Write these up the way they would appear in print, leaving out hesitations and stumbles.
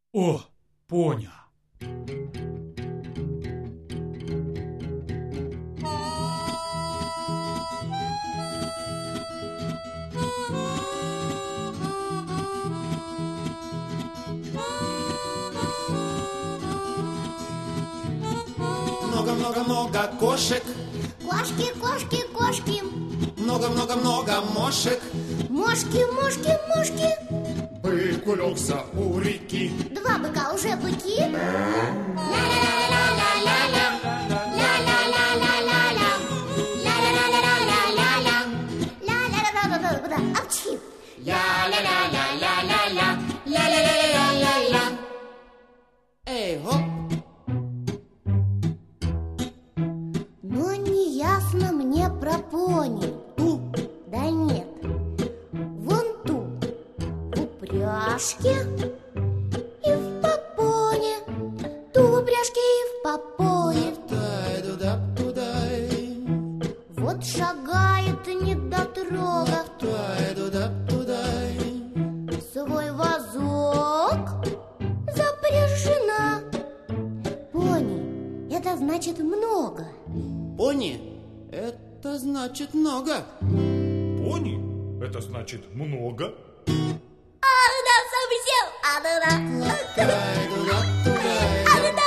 О, поня. Много-много-много кошек, Кошки, кошки, кошки, много-много-много мошек. мошки, мошки, мошки. Бык улегся у реки. Два быка уже быки. Апчхи. Эй, гоп! Но не ясно мне про пони. Ту, Да нет, вон ту, в упряжке и в попоне. Ту в упряжке и в попоне. тай-ду-дап-тудай, Вот шагает недотрога тай-ду-дап-тудай. свой вазок запряжена. Пони, это значит много. Пони, это значит много. Пони? Это значит много. Она совсем, она Тай-ду-дап-тудай,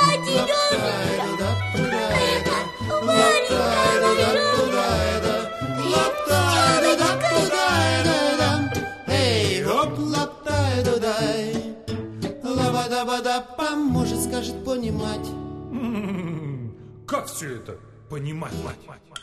эй, гоп, лап-тай-ду-дай. Лаба-даба-да-пам, может, скажет понимать. Как все это понимать?